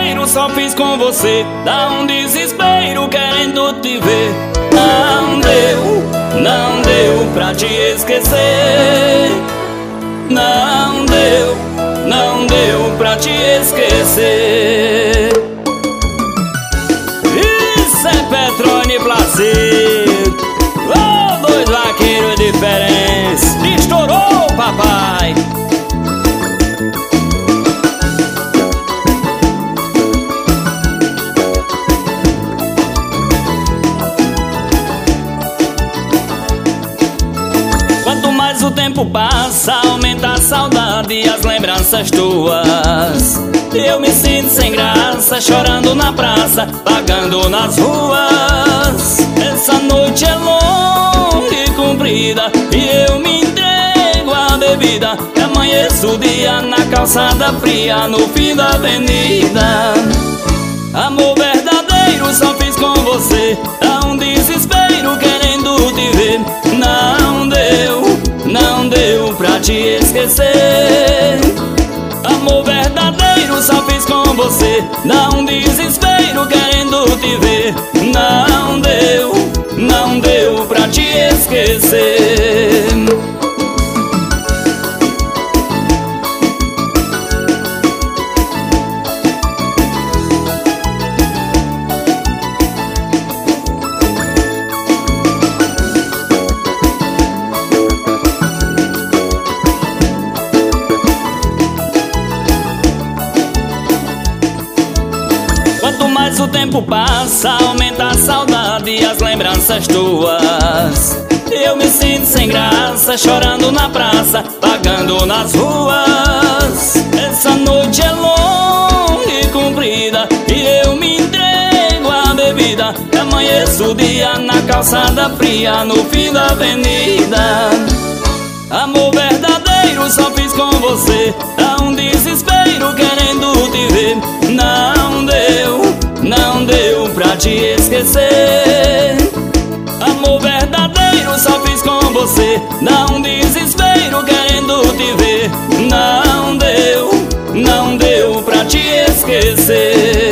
verdadeiro só fiz com você. Dá um desespero querendo te ver. Não deu pra te esquecer. Não deu pra te esquecer. Isso é Petrone Placido. Oh, dois vaqueiros diferentes. Estourou, papai. Quanto mais o tempo passa, aumenta a saudade e as lembranças tuas. Eu me sinto sem graça, chorando na praça, vagando nas ruas. Essa noite é longa e comprida e eu me entrego à bebida. E amanheço o dia na calçada fria, no fim da avenida. Amor verdadeiro só fiz com você. Dá um desespero querendo te ver. Não deu pra te esquecer. Amor verdadeiro só fiz com você. Dá um desespero querendo te ver. Não deu pra te esquecer. Quanto mais o tempo passa, aumenta a saudade e as lembranças tuas. Eu me sinto sem graça, chorando na praça, vagando nas ruas. Essa noite é longa e comprida e eu me entrego à bebida. E amanheço o dia na calçada fria, no fim da avenida. Amor verdadeiro só fiz com você. Dá um desespero querendo te ver. Não deu pra te esquecer. Amor verdadeiro só fiz com você. Dá um desespero querendo te ver. Não deu pra te esquecer.